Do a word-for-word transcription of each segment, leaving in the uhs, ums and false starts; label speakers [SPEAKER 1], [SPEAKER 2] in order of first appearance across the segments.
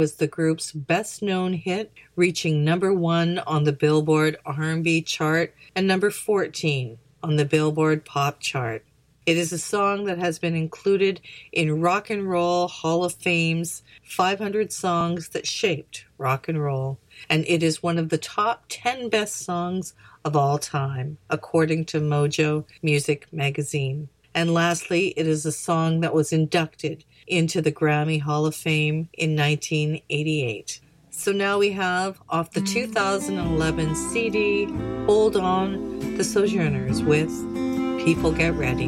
[SPEAKER 1] was the group's best-known hit, reaching number one on the Billboard R and B chart and number fourteen on the Billboard Pop chart. It is a song that has been included in Rock and Roll Hall of Fame's five hundred Songs That Shaped Rock and Roll, and it is one of the top ten best songs of all time, according to Mojo Music Magazine. And lastly, it is a song that was inducted into the Grammy Hall of Fame in nineteen eighty-eight. So now we have, off the two thousand eleven C D, Hold On, the Sojourners with People Get Ready.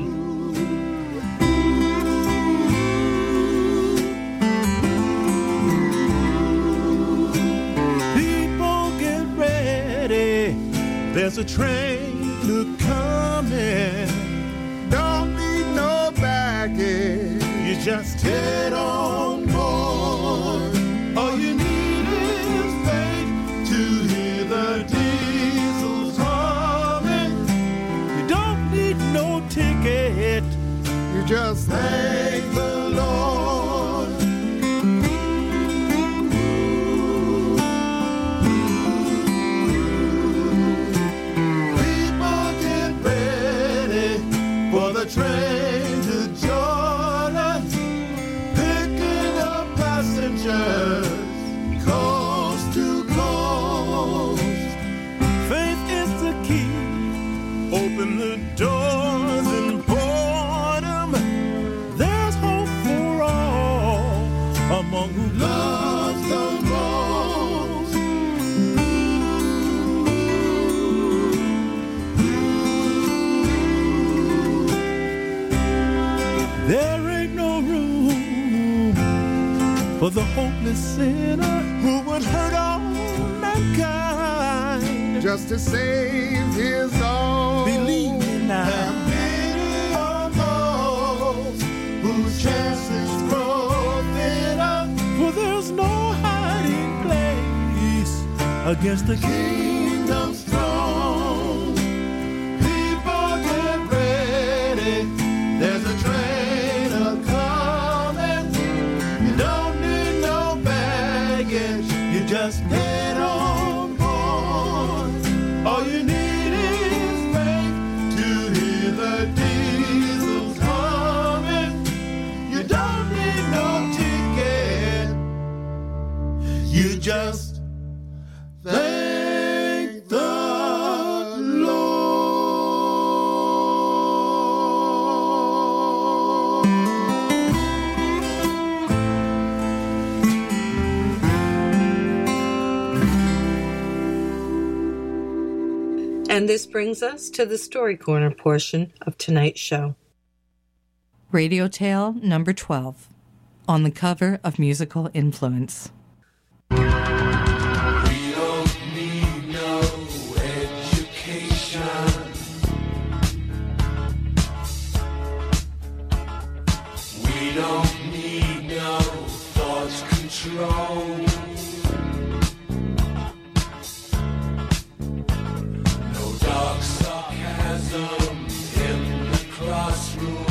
[SPEAKER 2] People get ready, there's a train coming. Don't need no baggage, you just head on board. All you need is faith to hear the diesels humming. You don't need no ticket, you just thank the Lord. People get ready for the train to Jordan, picking up passengers coast to coast. Faith is the key, open the doors and boredom. There's hope for all among who loves the most. There ain't no room for the hopeless sinner who would hurt all mankind just to save his own. Believe me now. And pity on those whose chances grow thinner, for there's no hiding place against the kingdom's throne. People get ready, there's a train a-coming. You don't need no baggage, you just head on board. All you need is faith to hear the diesels humming. You don't need no ticket, you just thank the Lord.
[SPEAKER 1] And this brings us to the Story Corner portion of tonight's show. Radio Tale number twelve, on the cover of Musical Influence.
[SPEAKER 3] We don't need no education. We don't need no thought control. No dark sarcasm in the classroom.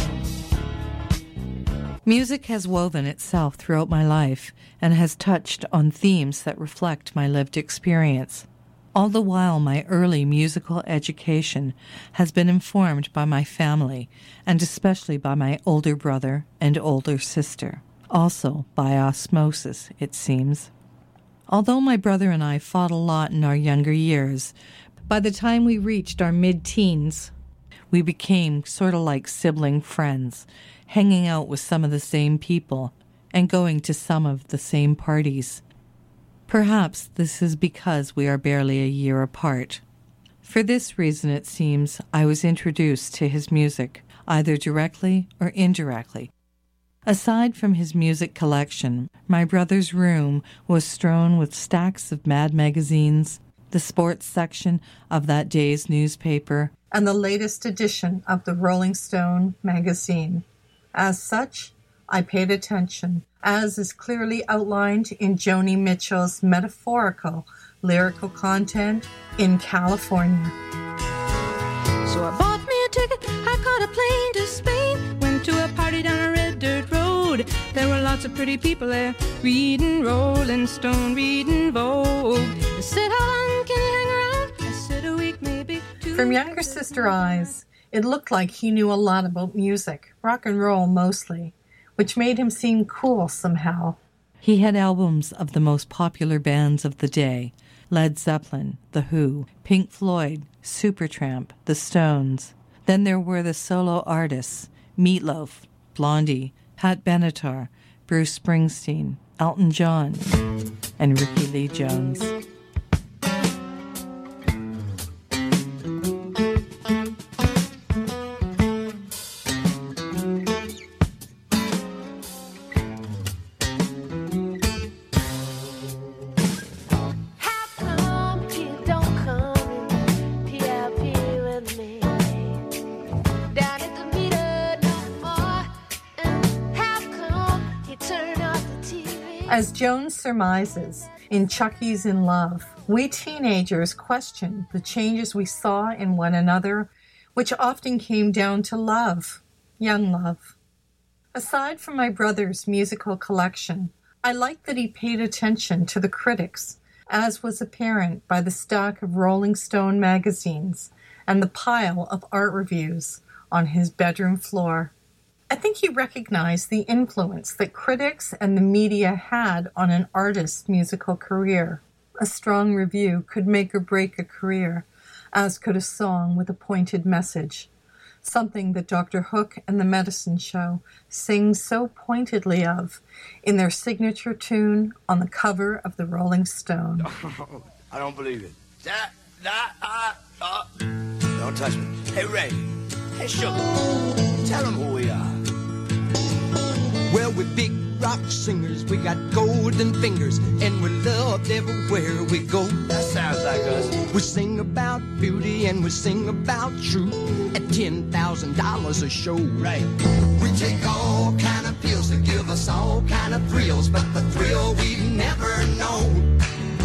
[SPEAKER 1] Music has woven itself throughout my life and has touched on themes that reflect my lived experience. All the while, my early musical education has been informed by my family, and especially by my older brother and older sister. Also by osmosis, it seems. Although my brother and I fought a lot in our younger years, by the time we reached our mid-teens, we became sort of like sibling friends, hanging out with some of the same people and going to some of the same parties. Perhaps this is because we are barely a year apart. For this reason, it seems, I was introduced to his music, either directly or indirectly. Aside from his music collection, my brother's room was strewn with stacks of Mad magazines, the sports section of that day's newspaper, and the latest edition of the Rolling Stone magazine. As such, I paid attention, as is clearly outlined in Joni Mitchell's metaphorical lyrical content in California.
[SPEAKER 4] So I bought me a ticket, I caught a plane to Spain, went to a party down a red dirt road,
[SPEAKER 5] There were lots of pretty people there, reading Rolling Stone, reading Vogue. I said, how long can you hang around? I said, a week, maybe two.
[SPEAKER 1] From Younger Sister Eyes, it looked like he knew a lot about music, rock and roll mostly, which made him seem cool somehow. He had albums of the most popular bands of the day: Led Zeppelin, The Who, Pink Floyd, Supertramp, The Stones. Then there were the solo artists: Meat Loaf, Blondie, Pat Benatar, Bruce Springsteen, Elton John, and Ricky Lee Jones. As Jones surmises in Chucky's in Love, we teenagers questioned the changes we saw in one another, which often came down to love, young love. Aside from my brother's musical collection, I liked that he paid attention to the critics, as was apparent by the stack of Rolling Stone magazines and the pile of art reviews on his bedroom floor. I think he recognized the influence that critics and the media had on an artist's musical career. A strong review could make or break a career, as could a song with a pointed message, something that Doctor Hook and the Medicine Show sing so pointedly of in their signature tune on the cover of the Rolling Stone.
[SPEAKER 3] Oh, I don't believe it. That, that, uh, uh. Don't touch me. Hey, Ray. Hey, Sugar. Tell them who we are.
[SPEAKER 6] Well, we're big rock singers, we got golden fingers, and we're loved everywhere we go.
[SPEAKER 3] That sounds like us.
[SPEAKER 6] We sing about beauty and we sing about truth at ten thousand dollars a show.
[SPEAKER 3] Right.
[SPEAKER 6] We take all kind of pills to give us all kind of thrills, but the thrill we've never known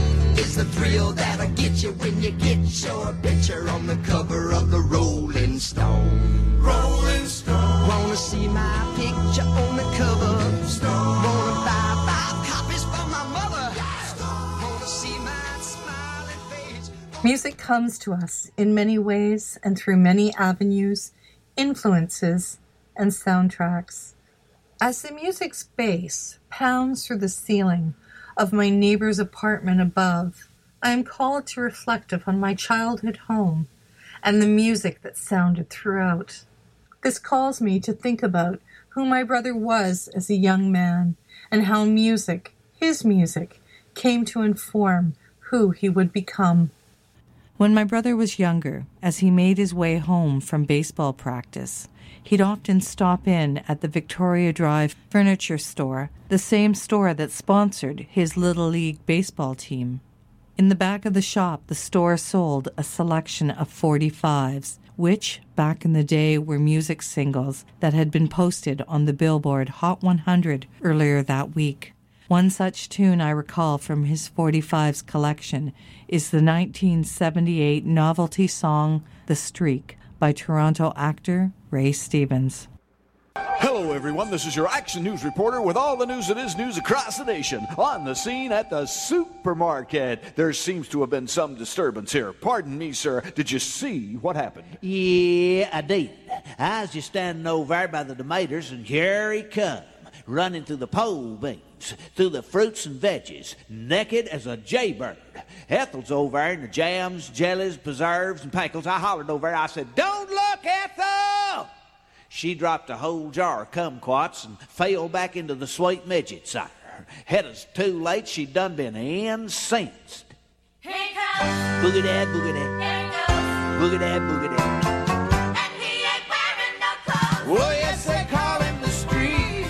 [SPEAKER 6] is the thrill that'll get you when you get your picture on the cover of the Rolling Stone.
[SPEAKER 3] Rolling Stone.
[SPEAKER 6] Wanna see my picture on the cover?
[SPEAKER 3] Stone.
[SPEAKER 6] Wanna buy five copies for my mother? Wanna see my smiling face?
[SPEAKER 1] Music comes to us in many ways and through many avenues, influences, and soundtracks. As the music's bass pounds through the ceiling of my neighbor's apartment above, I am called to reflect upon my childhood home and the music that sounded throughout. This calls me to think about who my brother was as a young man and how music, his music, came to inform who he would become. When my brother was younger, as he made his way home from baseball practice, he'd often stop in at the Victoria Drive furniture store, the same store that sponsored his Little League baseball team. In the back of the shop, the store sold a selection of forty-fives, which, back in the day, were music singles that had been posted on the Billboard Hot one hundred earlier that week. One such tune I recall from his forty-fives collection is the nineteen seventy-eight novelty song The Streak by Toronto actor Ray Stevens.
[SPEAKER 2] Hello, everyone. This is your Action News reporter with all the news that is news across the nation. On the scene at the supermarket. There seems to have been some disturbance here. Pardon me, sir. Did you see what happened?
[SPEAKER 7] Yeah, I did. I was just standing over there by the tomatoes, and here he come, running through the pole beans, through the fruits and veggies, naked as a jaybird. Ethel's over there in the jams, jellies, preserves, and pickles. I hollered over there. I said, "Don't look, Ethel!" She dropped a whole jar of kumquats and fell back into the sweet midget cider. It was too late. She'd done been incensed.
[SPEAKER 8] Here he comes.
[SPEAKER 7] Boogie dad, boogie dad.
[SPEAKER 8] There he goes.
[SPEAKER 7] Boogie dad, boogie dad.
[SPEAKER 8] And he ain't wearing no clothes.
[SPEAKER 2] Well, yes, they call him the Streak.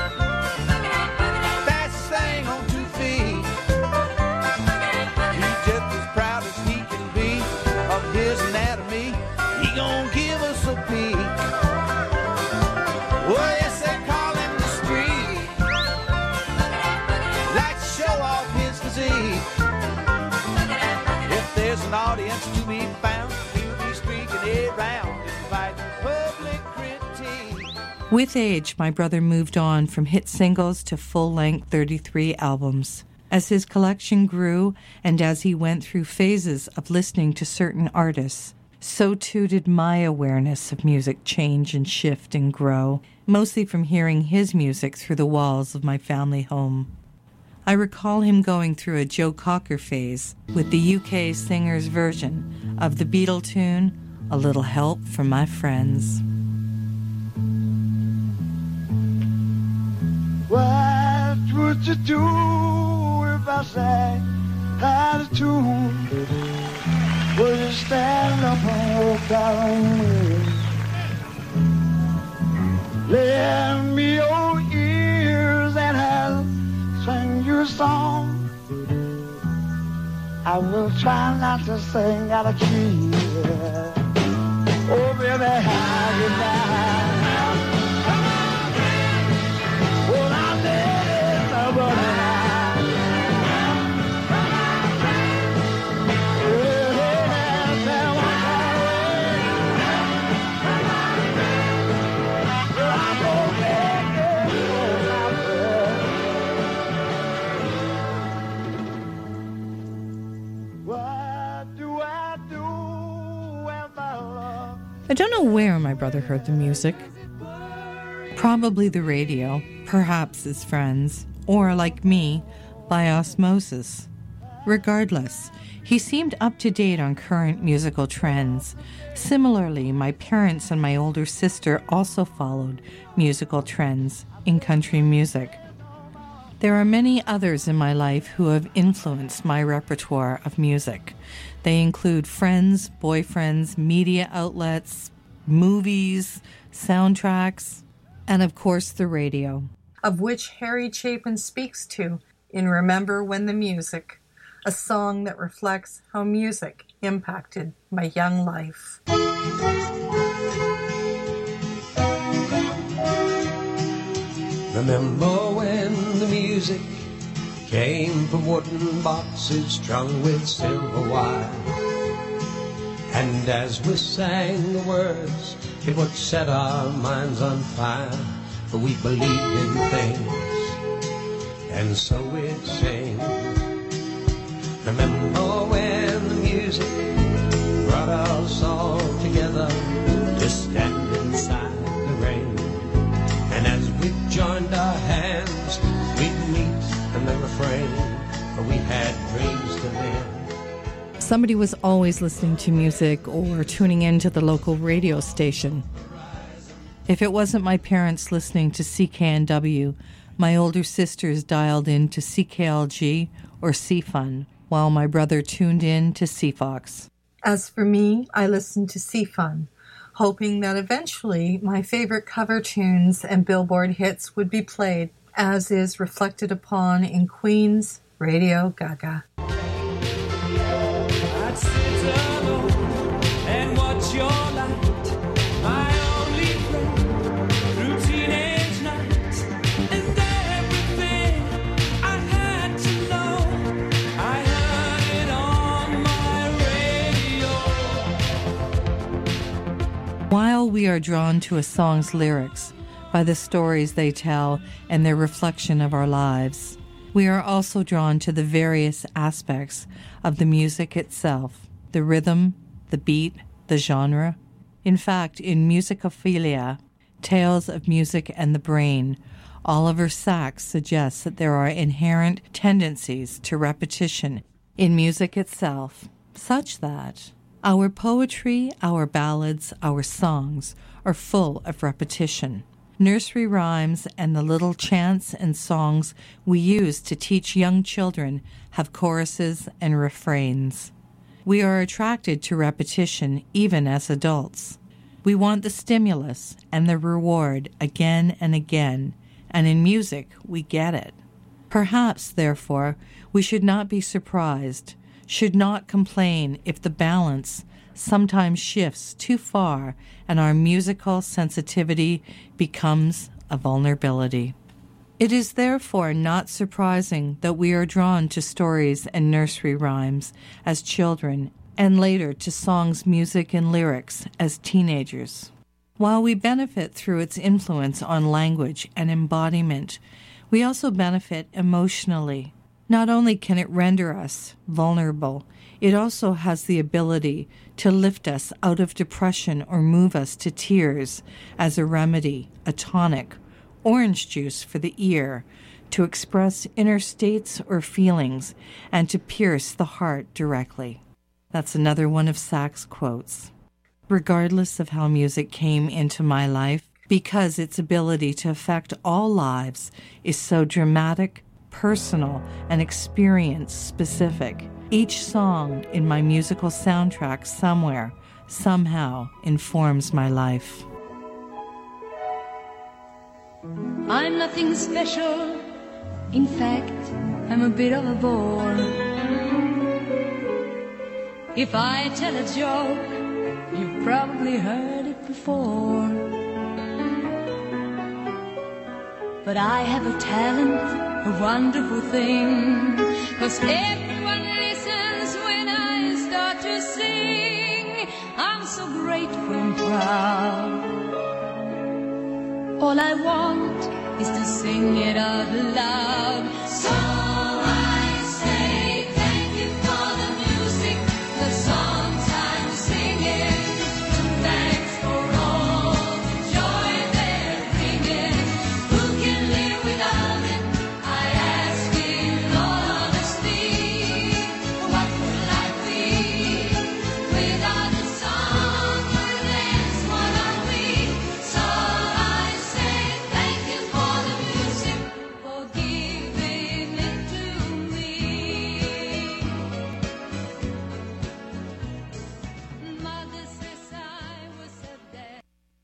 [SPEAKER 2] Fastest thing on two feet. He's just as proud as he can be of his anatomy. He gon' give us a peek. Well, yes, they call him the Streak. Like to show off his physique. If there's an audience to be found, he'll be streaking it round and fighting public critique.
[SPEAKER 1] With age, my brother moved on from hit singles to full-length thirty-three albums. As his collection grew, and as he went through phases of listening to certain artists, so too did my awareness of music change and shift and grow, mostly from hearing his music through the walls of my family home. I recall him going through a Joe Cocker phase with the U K singer's version of the Beatle tune, A Little Help from My Friends.
[SPEAKER 9] What would you do if I sang out of tune? Would you stand up and walk down with me? Lend me your ears and I'll sing you a song. I will try not to sing out of key. Oh, baby, how you down? Well, I let nobody now.
[SPEAKER 1] I don't know where my brother heard the music. Probably the radio, perhaps his friends, or, like me, by osmosis. Regardless, he seemed up to date on current musical trends. Similarly, my parents and my older sister also followed musical trends in country music. There are many others in my life who have influenced my repertoire of music. They include friends, boyfriends, media outlets, movies, soundtracks, and of course the radio, of which Harry Chapin speaks to in Remember When the Music, a song that reflects how music impacted my young life.
[SPEAKER 10] Remember when the music came from wooden boxes strung with silver wire, and as we sang the words, it would set our minds on fire, for we believed in things, and so we'd sing. Remember when the music brought us all together to stand inside the rain, and as we joined our hands, we'd meet and then refrain, for we had dreams to live.
[SPEAKER 1] Somebody was always listening to music or tuning into the local radio station. If it wasn't my parents listening to C K N W, my older sisters dialed in to C K L G or C-Fun, while my brother tuned in to C-Fox. As for me, I listened to C-Fun, hoping that eventually my favorite cover tunes and Billboard hits would be played, as is reflected upon in Queen's Radio Gaga.
[SPEAKER 11] I'd sit alone and watch your light, my only friend, through teenage nights, and everything I had to know, I heard it on my radio.
[SPEAKER 1] While we are drawn to a song's lyrics by the stories they tell and their reflection of our lives, we are also drawn to the various aspects of the music itself, the rhythm, the beat, the genre. In fact, in Musicophilia, Tales of Music and the Brain, Oliver Sacks suggests that there are inherent tendencies to repetition in music itself, such that our poetry, our ballads, our songs are full of repetition. Nursery rhymes and the little chants and songs we use to teach young children have choruses and refrains. We are attracted to repetition even as adults. We want the stimulus and the reward again and again, and in music we get it. Perhaps, therefore, we should not be surprised, should not complain if the balance sometimes shifts too far and our musical sensitivity becomes a vulnerability. It is therefore not surprising that we are drawn to stories and nursery rhymes as children and later to songs, music, and lyrics as teenagers. While we benefit through its influence on language and embodiment, we also benefit emotionally. Not only can it render us vulnerable, it also has the ability to lift us out of depression or move us to tears as a remedy, a tonic, orange juice for the ear, to express inner states or feelings, and to pierce the heart directly. That's another one of Sachs' quotes. Regardless of how music came into my life, because its ability to affect all lives is so dramatic, personal, and experience-specific, each song in my musical soundtrack somewhere, somehow, informs my life.
[SPEAKER 12] I'm nothing special. In fact, I'm a bit of a bore. If I tell a joke, you've probably heard it before. But I have a talent, a wonderful thing, 'cause everyone listens when I start to sing. I'm so grateful and proud. All I want is to sing it out loud. So I say thank you for the music, the songs I'm singing. Thanks for all the joy they're bringing. Who can live without it? I ask in all honesty. What would life be without the song or dance? What are we? So I say thank you for the music, for giving it to me. Mother says I was a dead.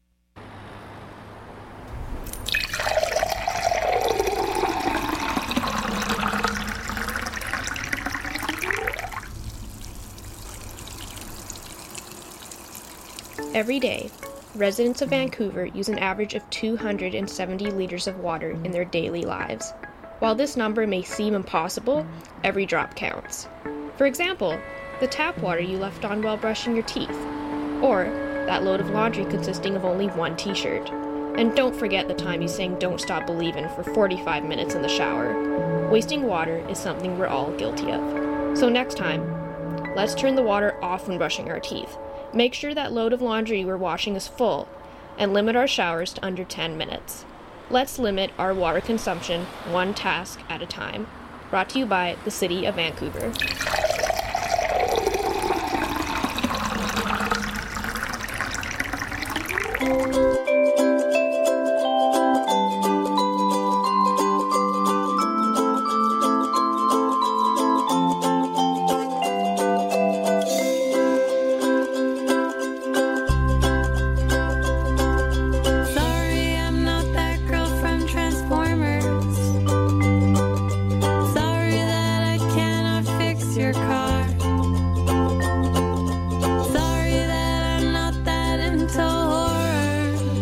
[SPEAKER 13] Every day, residents of Vancouver use an average of two hundred seventy liters of water in their daily lives. While this number may seem impossible, every drop counts. For example, the tap water you left on while brushing your teeth, or that load of laundry consisting of only one t-shirt. And don't forget the time you sang Don't Stop Believin' for forty-five minutes in the shower. Wasting water is something we're all guilty of. So next time, let's turn the water off when brushing our teeth. Make sure that load of laundry we're washing is full, and limit our showers to under ten minutes. Let's limit our water consumption one task at a time. Brought to you by the City of Vancouver.
[SPEAKER 12] Sorry, I'm not that girl from Transformers. Sorry that I cannot fix your car. Sorry that I'm not that into horror.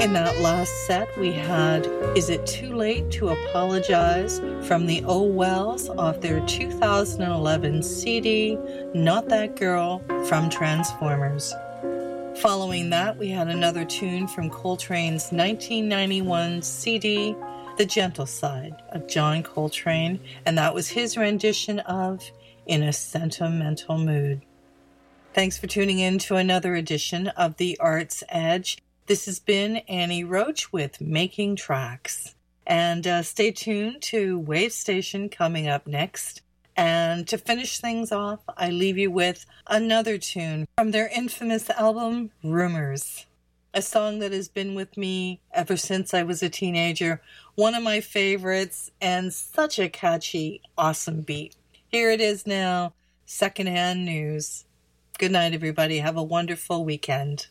[SPEAKER 1] In that last set, we had Is It Too Late to Apologize from the Oh Wells off their two thousand eleven C D, Not That Girl from Transformers. Following that, we had another tune from Coltrane's nineteen ninety-one C D, The Gentle Side of John Coltrane, and that was his rendition of In a Sentimental Mood. Thanks for tuning in to another edition of The Arts Edge. This has been Annie Roach with Making Tracks. And uh, stay tuned to Wave Station coming up next. And to finish things off, I leave you with another tune from their infamous album, Rumors. A song that has been with me ever since I was a teenager. One of my favorites and such a catchy, awesome beat. Here it is now, Secondhand News. Good night, everybody. Have a wonderful weekend.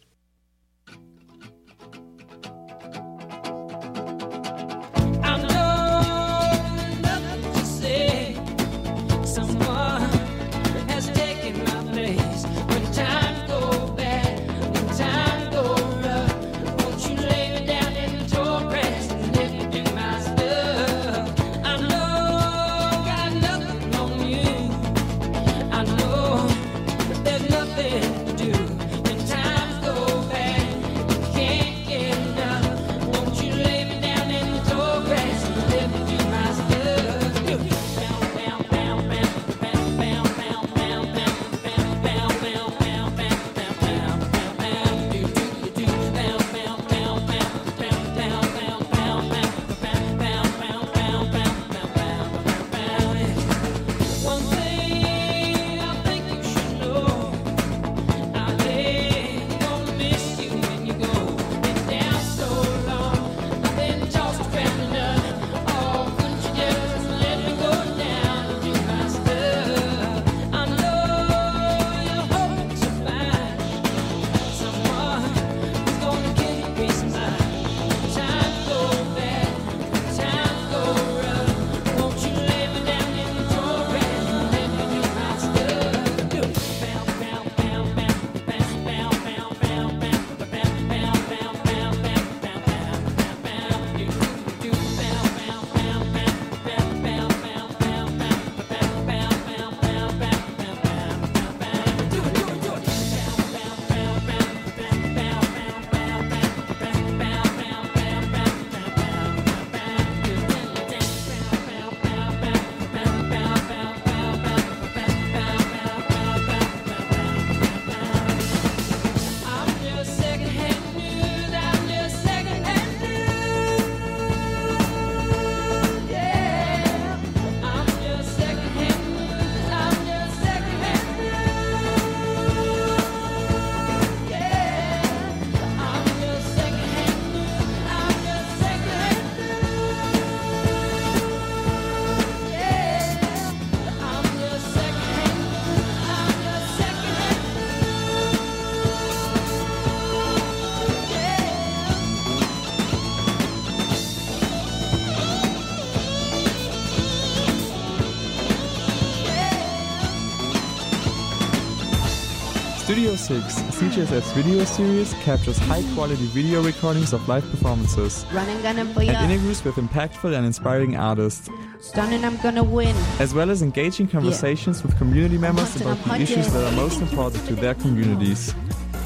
[SPEAKER 14] Studio six, C G S F's video series, captures high-quality video recordings of live performances
[SPEAKER 15] Running, gonna
[SPEAKER 14] and
[SPEAKER 15] be up.
[SPEAKER 14] interviews with impactful and inspiring artists,
[SPEAKER 15] Stunning, I'm gonna win.
[SPEAKER 14] as well as engaging conversations with community members
[SPEAKER 15] punching,
[SPEAKER 14] about
[SPEAKER 15] I'm
[SPEAKER 14] the issues
[SPEAKER 15] punching.
[SPEAKER 14] that are most important to their communities.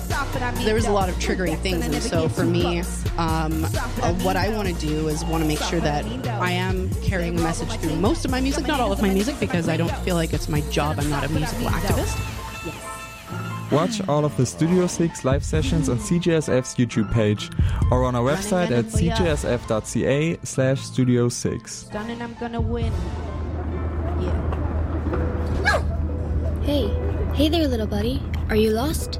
[SPEAKER 16] There was a lot of triggering things, and so for me, um, uh, what I want to do is want to make sure that I am carrying a message through most of my music, not all of my music, because I don't feel like it's my job. I'm not a musical activist.
[SPEAKER 14] Watch all of the Studio six live sessions on C G S F's YouTube page or on our website at c g s f dot c a slash studio six.
[SPEAKER 15] Stunning, I'm gonna win.
[SPEAKER 17] Hey, hey there, little buddy. Are you lost?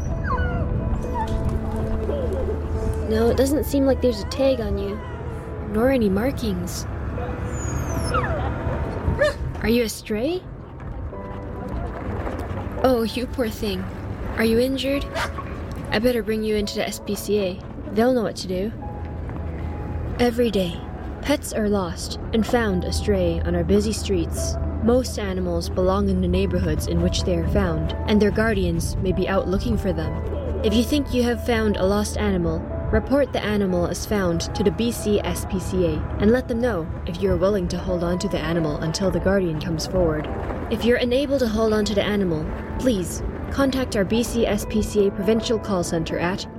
[SPEAKER 17] No, it doesn't seem like there's a tag on you, nor any markings. Are you a stray? Oh, you poor thing. Are you injured? I better bring you into the S P C A. They'll know what to do. Every day, pets are lost and found astray on our busy streets. Most animals belong in the neighborhoods in which they are found, and their guardians may be out looking for them. If you think you have found a lost animal, report the animal as found to the B C S P C A and let them know if you are willing to hold on to the animal until the guardian comes forward. If you're unable to hold on to the animal, please contact our B C S P C A Provincial Call Center at